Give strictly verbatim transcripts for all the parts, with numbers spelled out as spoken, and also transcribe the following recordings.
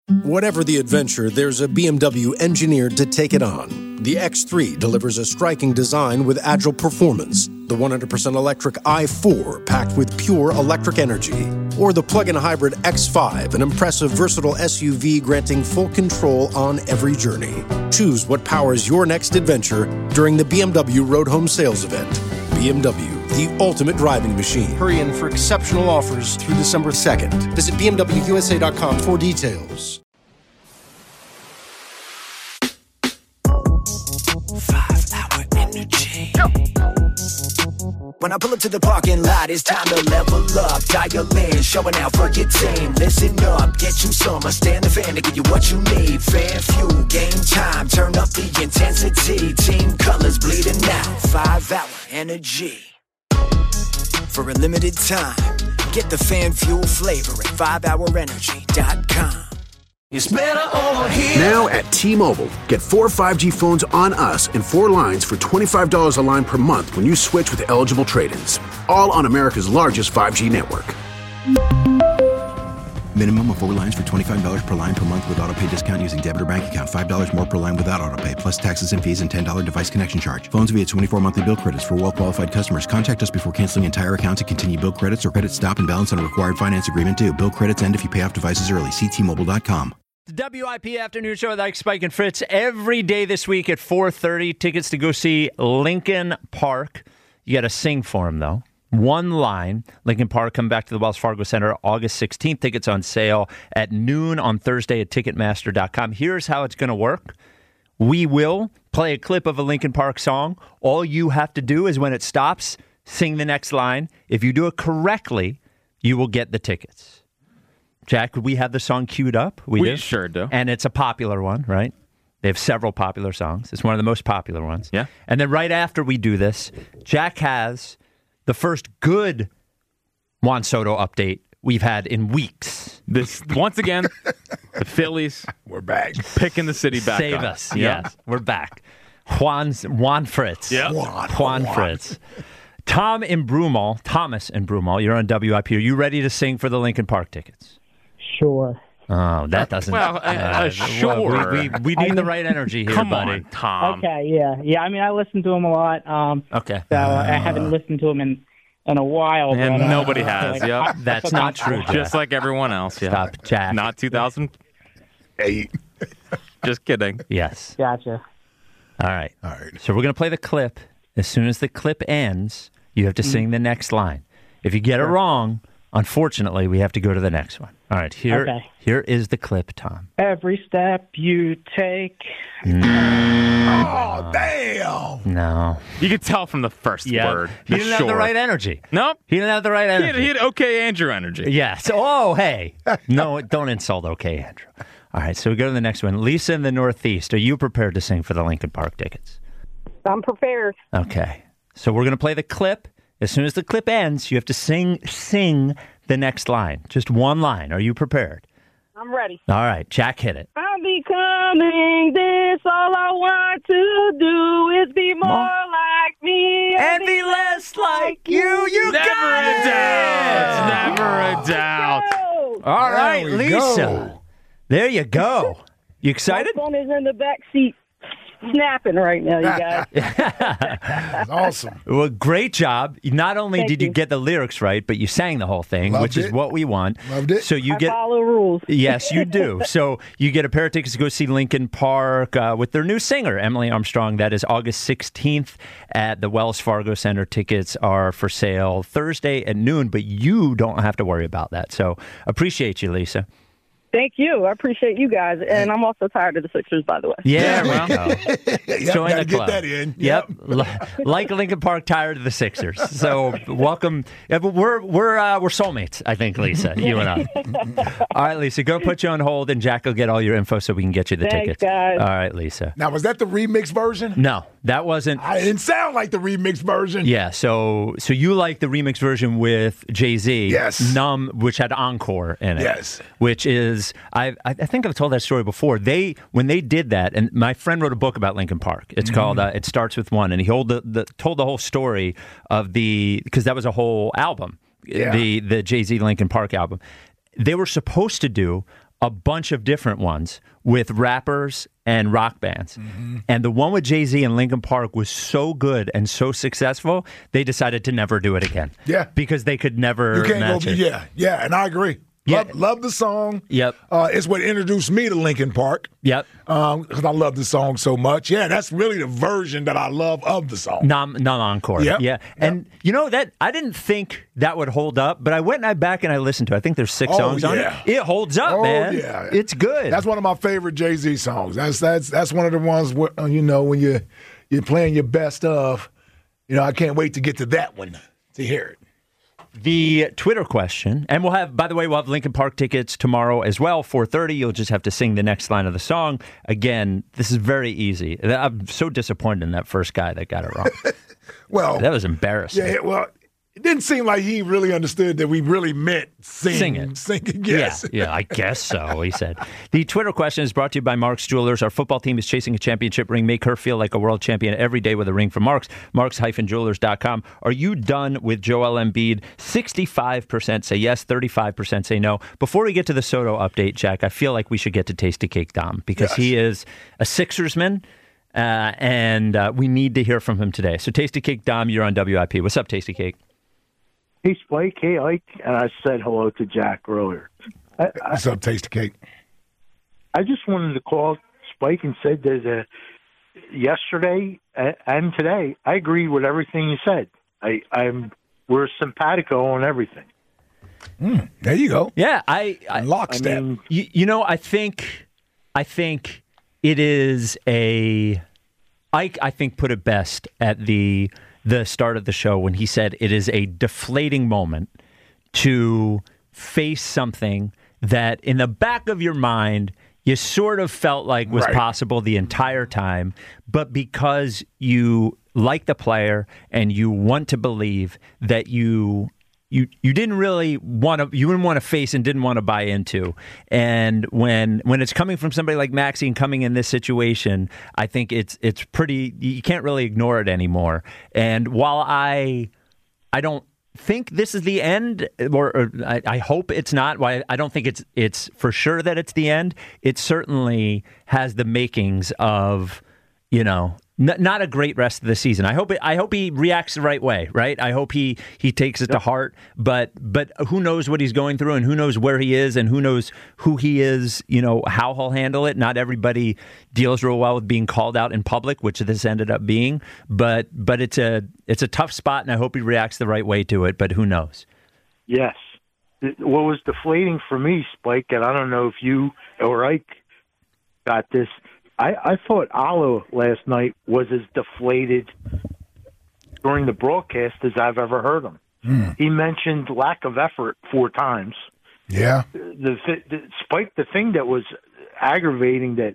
Whatever the adventure, there's a B M W engineered to take it on. The X three delivers a striking design with agile performance. The one hundred percent electric i four packed with pure electric energy. Or the plug-in hybrid X five, an impressive versatile S U V granting full control on every journey. Choose what powers your next adventure during the B M W Road Home Sales Event. B M W, the ultimate driving machine. Hurry in for exceptional offers through December second. Visit B M W U S A dot com for details. Five-hour energy. When I pull up to the parking lot, it's time to level up. Dial in, showing out for your team. Listen up, get you some. I stand the fan to give you what you need. Fan fuel, game time, turn up the intensity. Team colors bleeding out. Five-hour energy. For a limited time, get the fan fuel flavor at five hour energy dot com. It's better over here. Now at T-Mobile, get four five G phones on us and four lines for twenty-five dollars a line per month when you switch with eligible trade-ins. All on America's largest five G network. Minimum of four lines for twenty-five dollars per line per month with autopay discount using debit or bank account. five dollars more per line without autopay, plus taxes and fees and ten dollars device connection charge. Phones via twenty-four monthly bill credits for well-qualified customers. Contact us before canceling entire account to continue bill credits or credit stop and balance on a required finance agreement due. Bill credits end if you pay off devices early. See T Mobile dot com. The W I P Afternoon Show with Ike, Spike, and Fritz every day this week at four thirty. Tickets to go see Linkin Park. You got to sing for them, though. One line. Linkin Park come back to the Wells Fargo Center August sixteenth. Tickets on sale at noon on Thursday at Ticketmaster dot com. Here's how it's going to work. We will play a clip of a Linkin Park song. All you have to do is when it stops, sing the next line. If you do it correctly, you will get the tickets. Jack, we have the song queued up. We, we do. sure do. And it's a popular one, right? They have several popular songs. It's one of the most popular ones. Yeah. And then right after we do this, Jack has the first good Juan Soto update we've had in weeks. This once again, the Phillies. We're back. Picking the city back Save up. us. Yeah. Yes, we're back. Juan's, Juan Fritz. Yeah. Juan, Juan, Juan Fritz. Tom in Broomall, Thomas in Broomall, you're on W I P. Are you ready to sing for the Linkin Park tickets? Sure. Oh, that doesn't... Well, uh, uh, sure. Well, we, we, we need the right energy here, Come buddy. on, Tom. Okay, yeah. Yeah, I mean, I listen to him a lot. Um, Okay. So uh, I haven't listened to him in, in a while. And but, uh, nobody has, like, yep. I- That's not true, Jack. Just like everyone else, yeah. Stop, Jack. Not two thousand Eight. Just kidding. Yes. Gotcha. All right. All right. So we're going to play the clip. As soon as the clip ends, you have to sing the next line. If you get it wrong, unfortunately, we have to go to the next one. All right. Here, Okay. here is the clip, Tom. Every step you take. Oh, damn. No. You could tell from the first Yeah. word. He the didn't have short. the right energy. Nope. He didn't have the right He had, energy. he had okay Andrew energy. Yes. Oh, hey. No, don't insult okay, Andrew. All right, so we go to the next one. Lisa in the Northeast, are you prepared to sing for the Linkin Park tickets? I'm prepared. Okay. So we're going to play the clip. As soon as the clip ends, you have to sing sing the next line. Just one line. Are you prepared? I'm ready. All right, Jack, hit it. I'm becoming this. All I want to do is be more More. like me And be less like you. You Never got a it! doubt. Never a doubt. Go. All right, There we Lisa. go. There you go. You My excited? phone is in the back seat snapping right now, you guys. That's awesome. Well, great job. Not only Thank did you. you. get the lyrics right, but you sang the whole thing, Loved which is it. what we want. Loved it. So you I get follow rules. Yes, you do. So you get a pair of tickets to go see Linkin Park uh, with their new singer, Emily Armstrong. That is August sixteenth at the Wells Fargo Center. Tickets are for sale Thursday at noon, but you don't have to worry about that. So appreciate you, Lisa. Thank you. I appreciate you guys. And I'm also tired of the Sixers, by the way. Yeah, well. well. Yep, Join gotta the get club. that in. Yep. Li- like Linkin Park, tired of the Sixers. So welcome. Yeah, but we're we're uh, we're soulmates, I think, Lisa. You and I. All right, Lisa, go put you on hold, and Jack will get all your info so we can get you the Thanks, tickets. guys. All right, Lisa. Now, was that the remix version? No, that wasn't. I didn't sound like the remix version. Yeah, so so you like the remix version with Jay-Z, Yes. Numb, which had Encore in it. Yes. Which is, I I I think I've told that story before. They when they did that, and my friend wrote a book about Linkin Park. It's mm-hmm. called uh, It Starts With One, and he told the, the told the whole story of the because that was a whole album, Yeah. the the Jay-Z Linkin Park album. They were supposed to do a bunch of different ones with rappers and rock bands. Mm-hmm. And the one with Jay-Z in Linkin Park was so good and so successful, they decided to never do it again. Yeah. Because they could never You can't match go, it. yeah, yeah, and I agree. Yeah. Love, love the song. Yep. Uh, it's what introduced me to Linkin Park. Yep. Because I love the song so much. Yeah, that's really the version that I love of the song. Non non encore. Yep. Yeah. And Yep. you know that I didn't think that would hold up, but I went and I back and I listened to it. I think there's six Oh, songs on it. yeah. It holds up, Oh, man. yeah. It's good. That's one of my favorite Jay-Z songs. That's that's that's one of the ones where, uh, you know, when you you're playing your best of. You know, I can't wait to get to that one to hear it. The Twitter question, and we'll have, by the way, we'll have Linkin Park tickets tomorrow as well, four thirty. You'll just have to sing the next line of the song. Again, this is very easy. I'm so disappointed in that first guy that got it wrong. Well, that was embarrassing. Yeah, well, it didn't seem like he really understood that we really meant sing. Sing it. Sing it, yes. Yeah, yeah, I guess so, he said. The Twitter question is brought to you by Mark's Jewelers. Our football team is chasing a championship ring. Make her feel like a world champion every day with a ring from Mark's. Marks Jewelers dot com. Are you done with Joel Embiid? sixty-five percent say yes, thirty-five percent say no. Before we get to the Soto update, Jack, I feel like we should get to Tasty Cake Dom because Yes. he is a Sixersman, uh, and uh, we need to hear from him today. So Tasty Cake Dom, you're on W I P. What's up, Tasty Cake? Hey, Spike. Hey, Ike. And I said hello to Jack earlier. I, I, What's up, Tasty Cake? I just wanted to call Spike and said that uh, yesterday uh, and today, I agree with everything you said. I, I'm we're simpatico on everything. Mm, there you go. Yeah, I, I lockstep. I mean, you, you know, I think, I think it is a. Ike, I think, put it best at the the start of the show when he said it is a deflating moment to face something that in the back of your mind you sort of felt like was Right. possible the entire time, but because you like the player and you want to believe that you you you didn't really want to you didn't want to face and didn't want to buy into. And when when it's coming from somebody like Maxey and coming in this situation, I think it's it's pretty you can't really ignore it anymore. And while I I don't think this is the end, or, or I, I hope it's not. Why I don't think it's it's for sure that it's the end. It certainly has the makings of, you know, n- not a great rest of the season. I hope it, I hope he reacts the right way, right? I hope he he takes it to heart. But but who knows what he's going through, and who knows where he is, and who knows who he is. You know how he'll handle it. Not everybody deals real well with being called out in public, which this ended up being. But but it's a it's a tough spot, and I hope he reacts the right way to it. But who knows? yes. What was deflating for me, Spike, and I don't know if you or Ike got this, I, I thought Alo last night was as deflated during the broadcast as I've ever heard him. Mm. He mentioned lack of effort four times. Yeah. The, the Spike, the thing that was aggravating that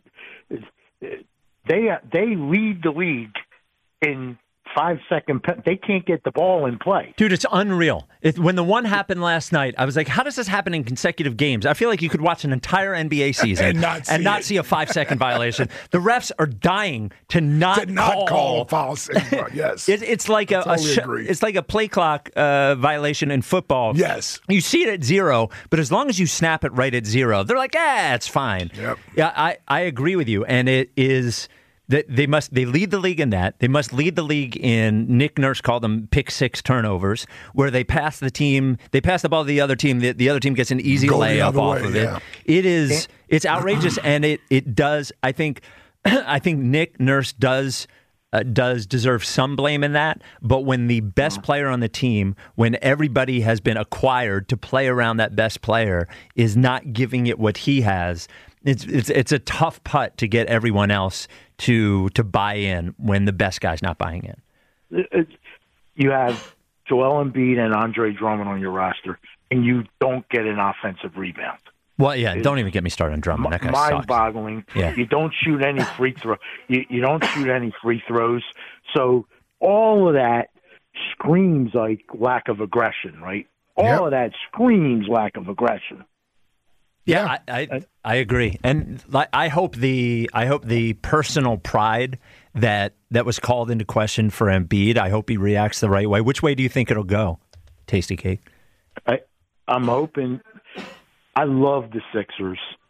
they they lead the league in five second. Pe- they can't get the ball in play. Dude, it's unreal. It, when the one happened last night, I was like, how does this happen in consecutive games? I feel like you could watch an entire N B A season And not see and not it. see a five-second violation. The refs are dying to not, Did not call. call a foul. Yes. It, it's like a, a Totally sh- agree. it's like a play clock uh, violation in football. Yes. You see it at zero, but as long as you snap it right at zero, they're like, ah, it's fine. Yep. Yeah, I, I agree with you, and it is that they must they lead the league in that. They must lead the league in, Nick Nurse called them pick six turnovers, where they pass the team, they pass the ball to the other team, the, the other team gets an easy Go the layup other off way, of it. yeah. It is it's outrageous, and it it does. I think I think Nick Nurse does. Uh, does deserve some blame in that, but when the best player on the team, when everybody has been acquired to play around that best player, is not giving it what he has, it's it's it's a tough putt to get everyone else to to buy in when the best guy's not buying in. It- it- you have Joel Embiid and Andre Drummond on your roster, and you don't get an offensive rebound. Well, yeah, don't even get me started on Drummond. That guy sucks. Mind-boggling. Yeah. You don't shoot any free throw. You, you don't shoot any free throws. So all of that screams like lack of aggression, right? All Yep. of that screams lack of aggression. Yeah, I, I I agree, and like, I hope the I hope the personal pride that that was called into question for Embiid, I hope he reacts the right way. Which way do you think it'll go, Tasty Cake? I, I'm hoping. I love the Sixers.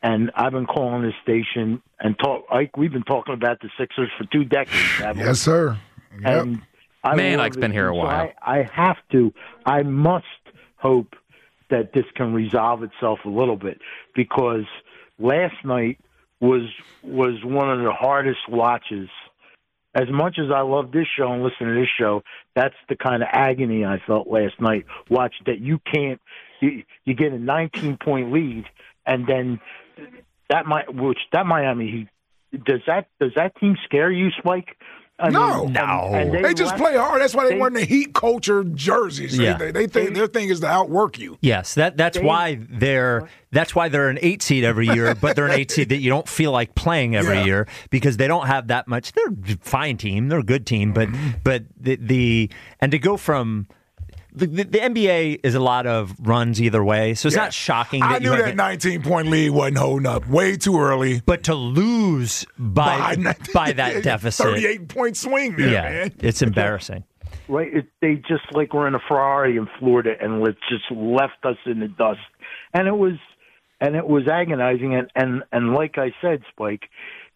and I've been calling this station and talk. Ike, we've been talking about the Sixers for two decades. haven't we? Yes, sir. Yep. And I Man, love Ike's been it. here a So while. I, I have to. I must hope that this can resolve itself a little bit, because last night was was one of the hardest watches. As much as I love this show and listen to this show, that's the kind of agony I felt last night. Watch that you can't. You, you get a nineteen point lead, and then that might which that Miami Heat does that does that team scare you, Spike? I No. mean, No. and- and They just left- play hard. That's why they, they- wear the Heat culture jerseys. Yeah. They, they think their thing is to outwork you. Yes, that that's They- why they're that's why they're an eight seed every year, but they're an eight seed that you don't feel like playing every Yeah. year because they don't have that much. They're a fine team, they're a good team, but but the, the and to go from the, the, the N B A is a lot of runs either way, so it's Yeah. not shocking. I that knew you have that a- nineteen point lead wasn't holding up way too early. but to lose by by, that deficit, thirty-eight point swing there, yeah, man. it's embarrassing. Right, it, they just like were in a Ferrari in Florida and let, just left us in the dust, and it was, and it was agonizing. And, and and like I said, Spike,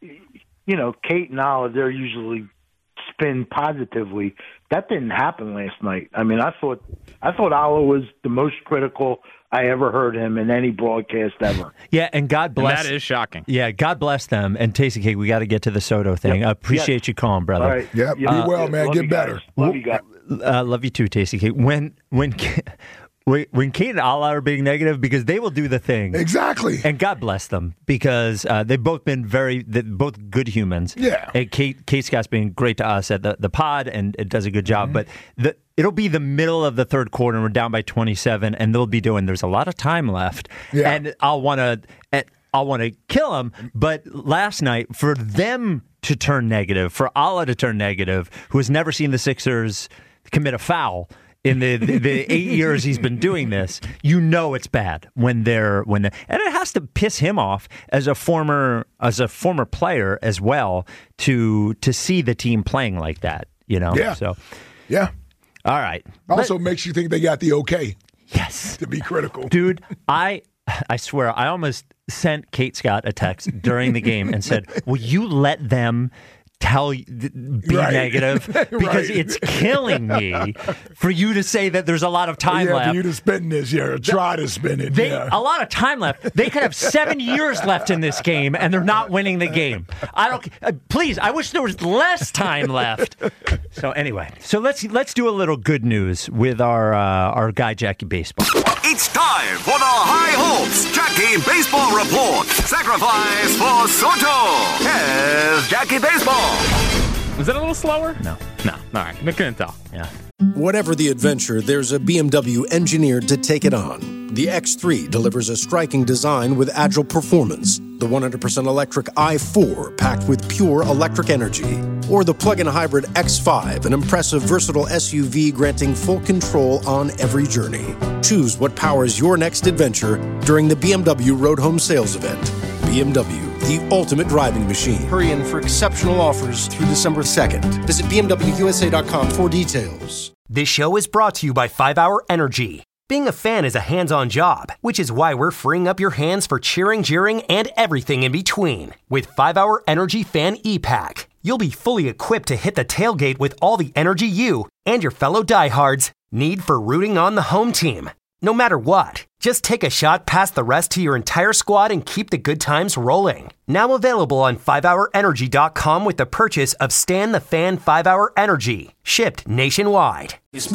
you know, Kate and Olive, they're usually spin positively. That didn't happen last night. I mean, I thought I thought Olive was the most critical I ever heard him in any broadcast ever. Yeah, and God And bless. that is shocking. Yeah, God bless them. And Tasty Cake, we got to get to the Soto thing. I appreciate Yes. you calling, brother. All right, Yep, Yeah, be well, man. love Get you guys. better. Love you guys. Uh, love you too, Tasty Cake. When when when when Kate and Allah are being negative, because they will do the thing. Exactly. And God bless them, because uh, they've both been very, they're both good humans. Yeah. And Kate, Kate Scott's been great to us at the, the pod, and it does a good job. But the, it'll be the middle of the third quarter, and we're down by twenty-seven, and they'll be doing, there's a lot of time left. Yeah. And I'll want to, I'll want to kill them. But last night, for them to turn negative, for Allah to turn negative, who has never seen the Sixers commit a foul in the, the, the eight years he's been doing this, you know it's bad when they're when they and it has to piss him off as a former as a former player as well to to see the team playing like that, you know. Yeah. So Yeah. all right. Also Let- makes you think they got the okay yes. to be critical. Dude, I I swear I almost sent Kate Scott a text during the game and said, "Will you let them tell you, be Right. negative, because Right. it's killing me for you to say that there's a lot of time yeah, left." for you to spin this year, try to spin it. They yeah. a lot of time left. They could have seven years left in this game, and they're not winning the game. I don't. Uh, please, I wish there was less time left. So anyway, so let's let's do a little good news with our uh, our guy Jackie Baseball. It's time for the High Hopes Jackie Baseball Report. Sacrifice for Soto. Here's Jackie Baseball. Was that a little slower? No. No. All right. I couldn't tell. Yeah. Whatever the adventure, there's a B M W engineered to take it on. The X three delivers a striking design with agile performance. The one hundred percent electric i four, packed with pure electric energy. Or the plug-in hybrid X five, an impressive, versatile S U V granting full control on every journey. Choose what powers your next adventure during the B M W Road Home Sales Event. B M W, the ultimate driving machine. Hurry in for exceptional offers through December second. Visit B M W U S A dot com for details. This show is brought to you by five hour Energy. Being a fan is a hands-on job, which is why we're freeing up your hands for cheering, jeering, and everything in between. With five hour Energy Fan E-Pack, you'll be fully equipped to hit the tailgate with all the energy you and your fellow diehards need for rooting on the home team. No matter what, just take a shot past the rest to your entire squad and keep the good times rolling. Now available on five hour energy dot com with the purchase of Stan the Fan five hour Energy, shipped nationwide.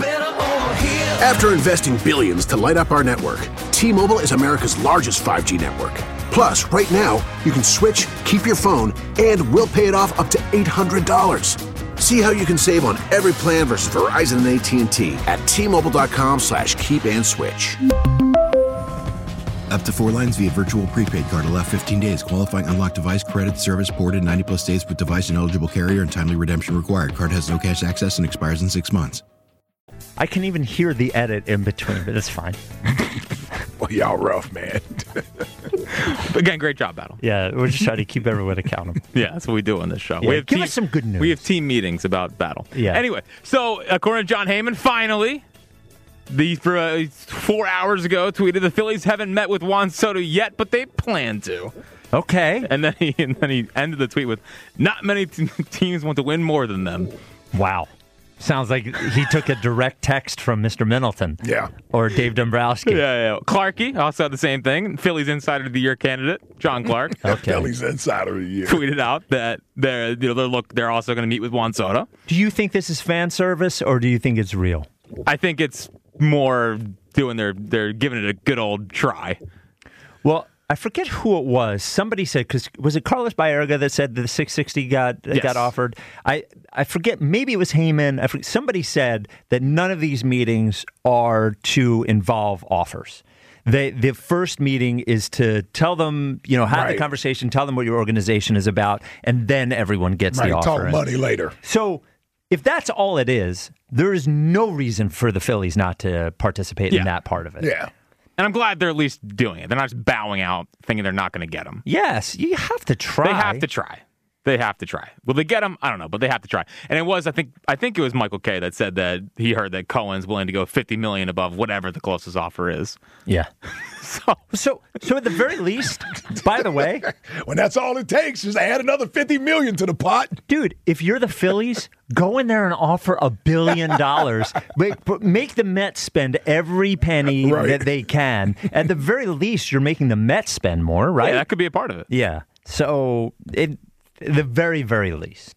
After investing billions to light up our network, T-Mobile is America's largest five G network. Plus, right now, you can switch, keep your phone, and we'll pay it off up to eight hundred dollars. See how you can save on every plan versus Verizon and A T and T at T-Mobile.com slash keep and switch. Up to four lines via virtual prepaid card. Allow fifteen days. Qualifying unlocked device credit service ported ninety plus days with device and eligible carrier and timely redemption required. Card has no cash access and expires in six months. I can even hear the edit in between, but it's fine. Well, y'all rough, man. Again, great job, Battle. Yeah, we're just trying to keep everyone accountable. Yeah, that's what we do on this show. Yeah, we have give team, us some good news. We have team meetings about Battle. Yeah. Anyway, so according to John Heyman, finally, The for, uh, four hours ago tweeted the Phillies haven't met with Juan Soto yet, but they plan to. Okay. And then he and then he ended the tweet with, "Not many t- teams want to win more than them." Wow. Sounds like he took a direct text from Mister Middleton. Yeah. Or Dave Dombrowski. Yeah, yeah. Clarkey also had the same thing. Phillies Insider of the Year candidate, John Clark. Okay. Phillies Insider of the Year. Tweeted out that they're, you know, they're, look, they're also going to meet with Juan Soto. Do you think this is fan service, or do you think it's real? I think it's more doing their, they're giving it a good old try. Well, I forget who it was. Somebody said, because was it Carlos Baerga that said the six sixty got Yes. got offered? I, I forget. Maybe it was Heyman. I forget, somebody said that none of these meetings are to involve offers. They, the first meeting is to tell them, you know, have Right. the conversation, tell them what your organization is about, and then everyone gets Right, the offer. talk money later. So if that's all it is, there is no reason for the Phillies not to participate Yeah. in that part of it. Yeah. And I'm glad they're at least doing it. They're not just bowing out, thinking they're not going to get him. Yes, you have to try. They have to try. They have to try. Will they get him? I don't know, but they have to try. And it was, I think, I think it was Michael Kay that said that he heard that Cohen's willing to go fifty million dollars above whatever the closest offer is. Yeah. So, so, so at the very least, by the way, when that's all it takes, just add another fifty million to the pot, dude. If you're the Phillies, go in there and offer a billion dollars. Make, make the Mets spend every penny Right. that they can. At the very least, you're making the Mets spend more, right? yeah, that could be a part of it. Yeah. So, it, the very, very least.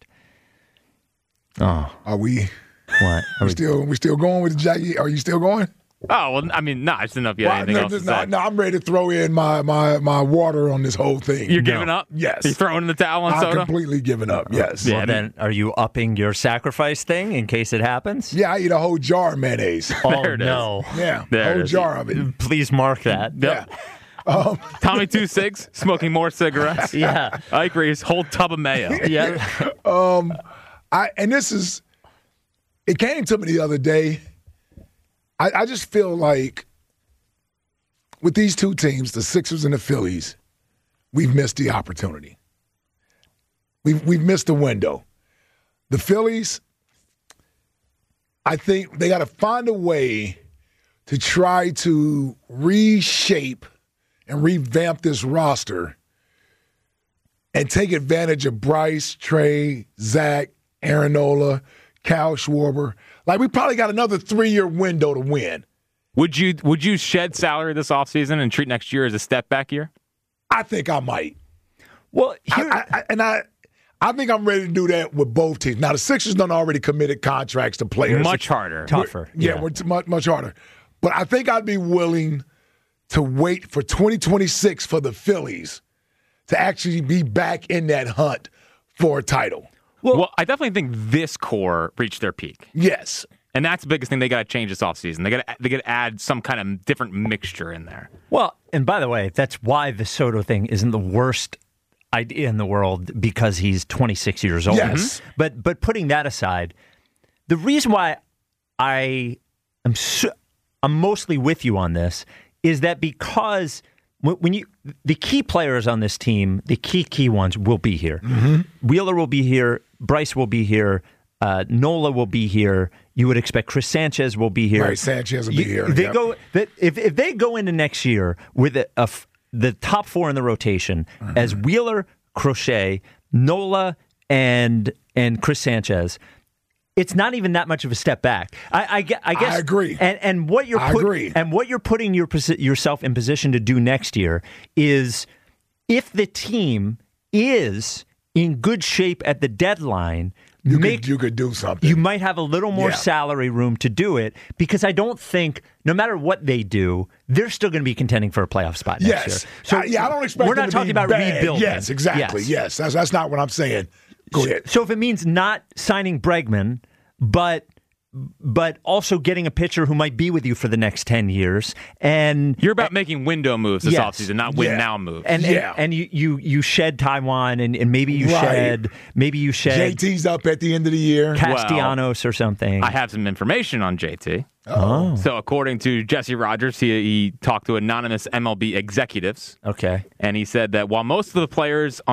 Oh, are we? What? Are we we still we still going with the Jackie? Are you still going? Oh, well, I mean, no, I just didn't know if you had Well, anything no, else to no, say. no, I'm ready to throw in my my my water on this whole thing. You're giving up? Yes. You're throwing in the towel on I'm Soto? completely giving up. Yes. Well, then, are you upping your sacrifice thing in case it happens? Yeah, I eat a whole jar of mayonnaise. Oh, There it is. no. Yeah, There a it whole is. jar of it. Please mark that. Yep. Um, Tommy Two Cigs, smoking more cigarettes. Yeah. Ike Reeves, whole tub of mayo. Yeah. um, I and this is, it came to me the other day. I, I just feel like with these two teams, the Sixers and the Phillies, we've missed the opportunity. We've we've missed the window. The Phillies, I think they got to find a way to try to reshape and revamp this roster and take advantage of Bryce, Trey, Zach, Aaron Nola, Kyle Schwarber. Like, we probably got another three-year window to win. Would you would you shed salary this offseason and treat next year as a step back year? I think I might. Well, here, I, I, and I, I think I'm ready to do that with both teams. Now, the Sixers done already committed contracts to players. Much harder. Tougher. Yeah, Yeah. we're t- much, much harder. But I think I'd be willing to wait for twenty twenty-six for the Phillies to actually be back in that hunt for a title. Well, well I definitely think this core reached their peak. Yes. And that's the biggest thing they got to change this offseason. They got to they got to add some kind of different mixture in there. Well, and by the way, that's why the Soto thing isn't the worst idea in the world, because he's twenty-six years old. Yes. But but putting that aside, the reason why I am so, I'm mostly with you on this is that because when, when you the key players on this team, the key key ones will be here. Mm-hmm. Wheeler will be here. Bryce will be here. Uh, Nola will be here. You would expect Chris Sanchez will be here. Right, Sanchez will be You- here. They Yep. go that if if they go into next year with a, a f- the top four in the rotation Mm-hmm. as Wheeler, Crochet, Nola, and and Chris Sanchez, it's not even that much of a step back. I, I, gue- I guess I agree. And and what you're I put- agree. and what you're putting your posi- yourself in position to do next year is if the team is in good shape at the deadline. You make, could, you could do something. you might have a little more Yeah. salary room to do it, because I don't think, no matter what they do, they're still going to be contending for a playoff spot next Yes. year. So I, yeah, I don't expect we're them not to talking be about bad. rebuilding. Yes, exactly. Yes. Yes, that's that's not what I'm saying. Go ahead. So if it means not signing Bregman, but but also getting a pitcher who might be with you for the next ten years, and You're about making window moves this Yes. offseason, not win Yeah. now moves. and and, Yeah. and you, you you shed Taiwan, and, and maybe you Right. shed maybe you J shed T's up at the end of the year. Castellanos or something. I have some information on J T. Oh. So according to Jesse Rogers, he, he talked to anonymous M L B executives, Okay. and he said that while most of the players on our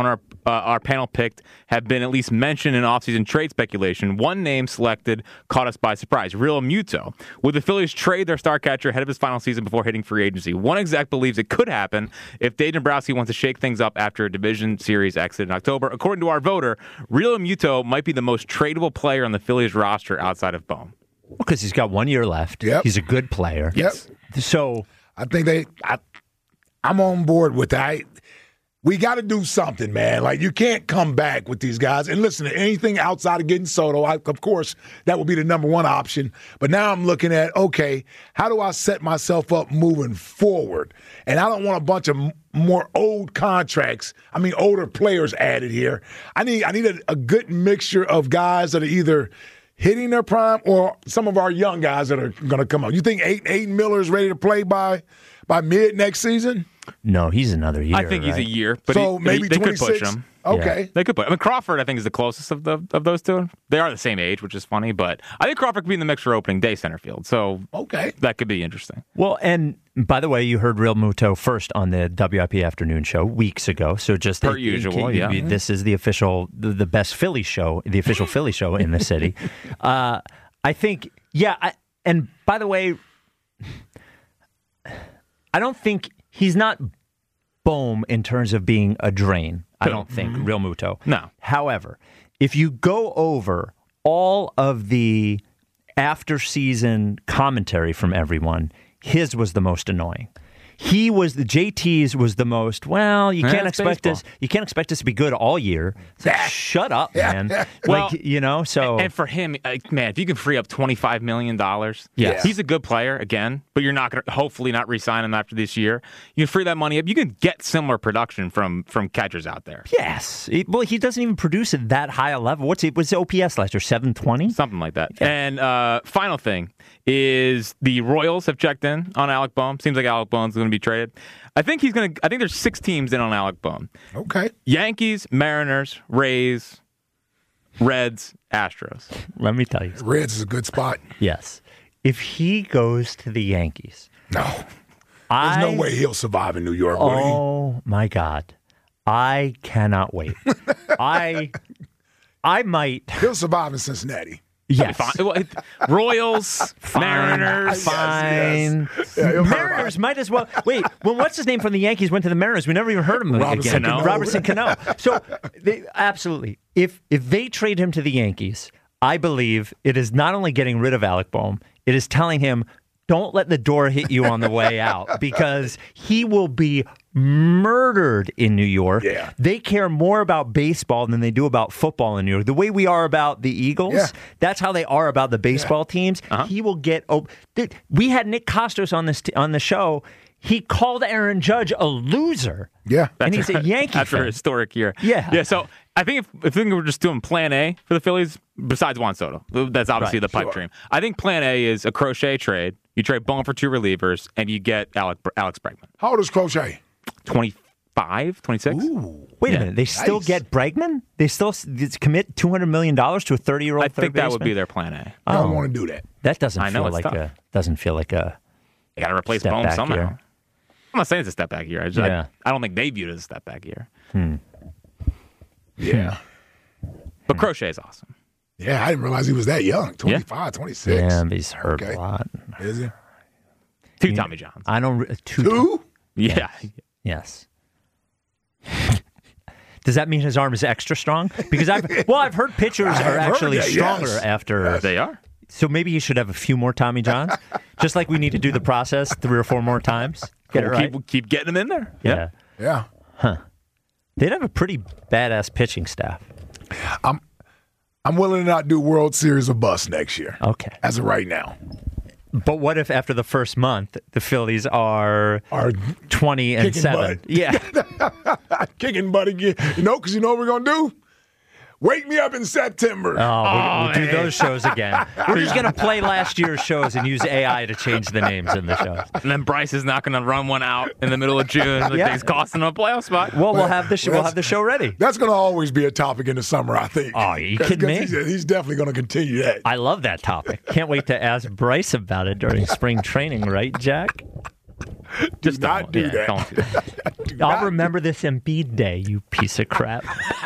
uh, our panel picked have been at least mentioned in offseason trade speculation. One name selected caught us by surprise, Real Muto. Would the Phillies trade their star catcher ahead of his final season before hitting free agency? One exec believes it could happen if Dave Dombrowski wants to shake things up after a division series exit in October. According to our voter, Real Muto might be the most tradable player on the Phillies roster outside of Bohm. Because he's got one year left. Yep. He's a good player. Yep. So I think they. I, I'm on board with that. I, we got to do something, man. Like, you can't come back with these guys. And listen, to anything outside of getting Soto, I, of course, that would be the number one option. But now I'm looking at, okay, how do I set myself up moving forward? And I don't want a bunch of m- more old contracts, I mean, older players added here. I need, I need a, a good mixture of guys that are either hitting their prime or some of our young guys that are going to come out. You think Aiden, Aiden Miller is ready to play by by mid next season? No, he's another year. I think right? he's a year, but so he, maybe they could push twenty-six? him. Okay, yeah, they could put. I mean, Crawford, I think, is the closest of the of those two. They are the same age, which is funny, but I think Crawford could be in the mix for opening day center field. So okay, that could be interesting. Well, and by the way, you heard Real Muto first on the W I P afternoon show weeks ago. So just per it, usual, it, yeah. it, this is the official, the, the best Philly show, the official Philly show in the city. Uh, I think, yeah. I, and by the way, I don't think he's not Bohm in terms of being a drain. I don't think, mm-hmm. Real Muto. No. However, if you go over all of the after-season commentary from everyone, his was the most annoying. He was the J T's was the most. Well, you Yeah, can't it's expect baseball. us. You can't expect us to be good all year. It's like, shut up, man. Well, like, you know. So and for him, like, man, if you can free up twenty-five million dollars, Yes. he's a good player again. But you're not going to hopefully not re-sign him after this year. You can free that money up. You can get similar production from from catchers out there. yes, It- well, he doesn't even produce at that high a level. What's it? What's the O P S last year? seven twenty Something like that. And uh, final thing is the Royals have checked in on Alec Bohm. Seems like Alec Bohm's going to be traded. I think he's going to. I think there's six teams in on Alec Bohm. Okay. Yankees, Mariners, Rays, Reds, Astros. Let me tell you. Reds is a good spot. Yes, if he goes to the Yankees, No, there's I, no way he'll survive in New York. will he? Oh my God, I cannot wait. I, I might. He'll survive in Cincinnati. Yes. Fine. Well, it- Royals, Mariners. Fine. Yes, yes. Yeah, he'll Mariners might as well. Wait, when what's his name from the Yankees went to the Mariners, we never even heard of him Robinson again. Cano. Robertson Cano. So, they, absolutely. If if they trade him to the Yankees, I believe it is not only getting rid of Alec Bohm, it is telling him, don't let the door hit you on the way out, because he will be murdered in New York. Yeah. They care more about baseball than they do about football in New York. The way we are about the Eagles, Yeah. that's how they are about the baseball teams. Uh-huh. He will get. Oh, dude, we had Nick Costos on this t- on the show. He called Aaron Judge a loser. Yeah. And he's a Yankee after fan. a historic year. Yeah. Yeah. So I think if, if we we're just doing Plan A for the Phillies, besides Juan Soto, that's obviously Right, the pipe sure. dream. I think Plan A is a Crochet trade. You trade Bohm for two relievers, and you get Alec, Alex Bregman. How old is Crochet? twenty-five, twenty-six Ooh. Wait Yeah. a minute. They still Nice. get Bregman? They still s- commit two hundred million dollars to a thirty-year-old I third think that would baseman? be their Plan A. I don't Oh. want to do that. That doesn't I know, feel it's like tough. a doesn't feel like a You got to replace Step Bohm back somehow. year. I'm not saying it's a step back year. I, just, Yeah. I, I don't think they viewed it as a step back year. Yeah. But Crochet is awesome. Yeah, I didn't realize he was that young. twenty-five, twenty-six. yeah, but he's hurt Okay. a lot. Is he? Two Tommy Johns. I don't re- two. Two? Yeah. Yes. Does that mean his arm is extra strong? Because I've well, I've heard pitchers I have are heard actually that, stronger yes. after. They are. So maybe he should have a few more Tommy Johns, just like we need to do the process three or four more times. Get it We'll right. keep, keep getting them in there. Yeah. Yeah. They'd have a pretty badass pitching staff. I'm I'm willing to not do World Series or bust next year. Okay. As of right now. But what if after the first month the Phillies are Are twenty and kicking seven? butt. Yeah. kicking butt again. You know, because you know what we're going to do? Wake me up in September. Oh, we'll, we'll do man. those shows again. We're just going to play last year's shows and use A I to change the names in the shows. And then Bryce is not going to run one out in the middle of June. Like Yeah. He's costing him a playoff spot. Well, we'll have the sh- we'll have the show ready. That's going to always be a topic in the summer, I think. Oh, are you 'Cause- kidding 'cause me? He's, he's definitely going to continue that. I love that topic. Can't wait to ask Bryce about it during spring training, right, Jack? Just not don't, do yeah, that. Don't do that. Do I'll not- remember this Embiid day, you piece of crap.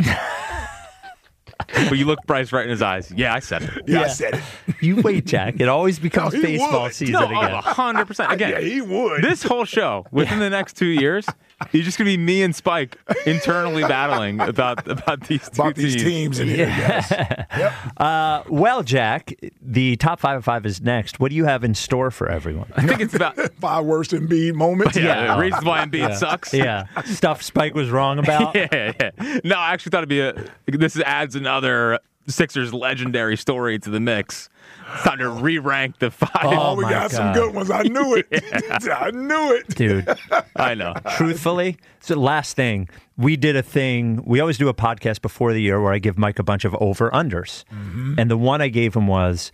But you look Bryce right in his eyes. Yeah, I said it. Yeah, I said it. You wait, Jack. It always becomes No, he baseball would. season No, again. one hundred percent. Again, Yeah, he would. this whole show, within the next two years, you're just going to be me and Spike internally battling about about these two About these teams in here, yes. Yep. Uh, well, Jack, the top five of five is next. What do you have in store for everyone? I think it's about Five worst Embiid moments. yeah, Yeah. the reasons why Embiid Yeah. sucks. Yeah, stuff Spike was wrong about. yeah, yeah. No, I actually thought it'd be a. This adds another Sixers legendary story to the mix. It's time to re-rank the five. Oh, we my got some God. good ones. I knew it. I knew it. Dude, I know. truthfully, so last thing, we did a thing. We always do a podcast before the year where I give Mike a bunch of over-unders. Mm-hmm. And the one I gave him was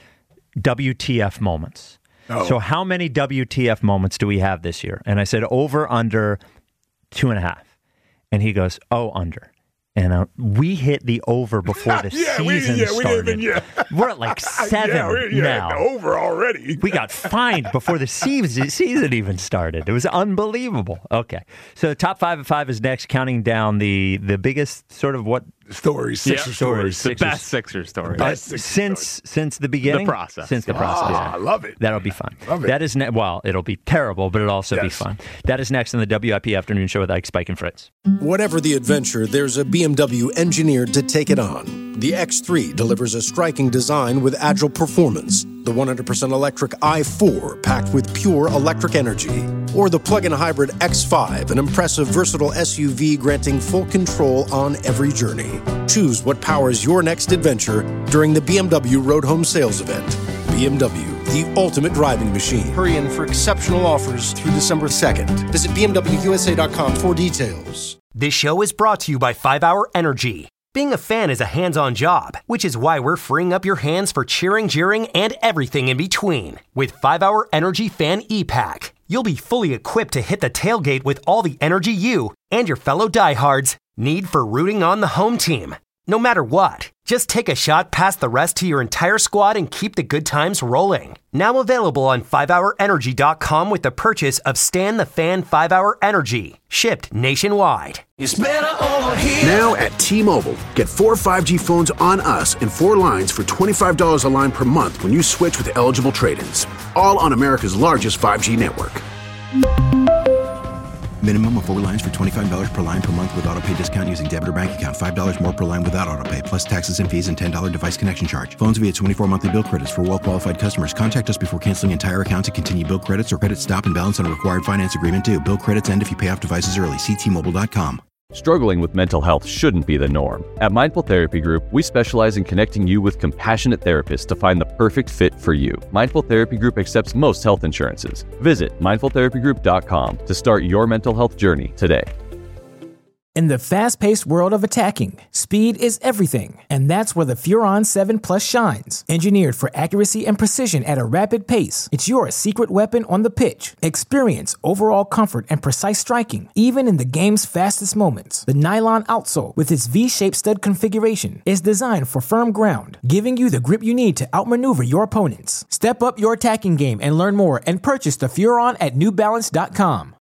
W T F moments. Oh. So how many W T F moments do we have this year? And I said over, under, two and a half. And he goes, oh, under. And uh, we hit the over before the Yeah, we- season yeah, we started. didn't even- yeah. We're at like seven yeah, we're, yeah, now. over already. We got fined before the season, season even started. It was unbelievable. Okay. So top five of five is next, counting down the the biggest sort of what Stories, Sixer Yeah. stories. The Sixers. best Sixer story. Best Sixer since stories. since the beginning, The process. since the Yeah. process. Ah, I love it. That'll be fun. Love it. That is ne- well, it'll be terrible, but it'll also be Yes. fun. That is next on the W I P Afternoon Show with Ike, Spike, and Fritz. Whatever the adventure, there's a B M W engineered to take it on. The X three delivers a striking design with agile performance. The one hundred percent electric i four packed with pure electric energy. Or the plug-in hybrid X five, an impressive versatile S U V granting full control on every journey. Choose what powers your next adventure during the B M W Road Home Sales Event. B M W, the ultimate driving machine. Hurry in for exceptional offers through December second. Visit B M W U S A dot com for details. This show is brought to you by five hour Energy. Being a fan is a hands-on job, which is why we're freeing up your hands for cheering, jeering, and everything in between. With five hour Energy Fan E-Pack, you'll be fully equipped to hit the tailgate with all the energy you and your fellow diehards need for rooting on the home team. No matter what, just take a shot past the rest to your entire squad and keep the good times rolling. Now available on five hour energy dot com with the purchase of Stan the Fan five hour Energy, shipped nationwide. It's better over here. Now at T-Mobile, get four five G phones on us and four lines for twenty-five dollars a line per month when you switch with eligible trade-ins. All on America's largest five G network. Minimum of four lines for twenty-five dollars per line per month with auto pay discount using debit or bank account. five dollars more per line without auto pay, plus taxes and fees and ten dollars device connection charge. Phones via twenty-four monthly bill credits for well-qualified customers. Contact us before canceling entire account to continue bill credits or credit stop and balance on a required finance agreement due. Bill credits end if you pay off devices early. See T Mobile dot com. Struggling with mental health shouldn't be the norm. At Mindful Therapy Group, we specialize in connecting you with compassionate therapists to find the perfect fit for you. Mindful Therapy Group accepts most health insurances. Visit mindful therapy group dot com to start your mental health journey today. In the fast-paced world of attacking, speed is everything, and that's where the Furon seven Plus shines. Engineered for accuracy and precision at a rapid pace, it's your secret weapon on the pitch. Experience overall comfort and precise striking, even in the game's fastest moments. The nylon outsole, with its V-shaped stud configuration, is designed for firm ground, giving you the grip you need to outmaneuver your opponents. Step up your attacking game and learn more and purchase the Furon at new balance dot com.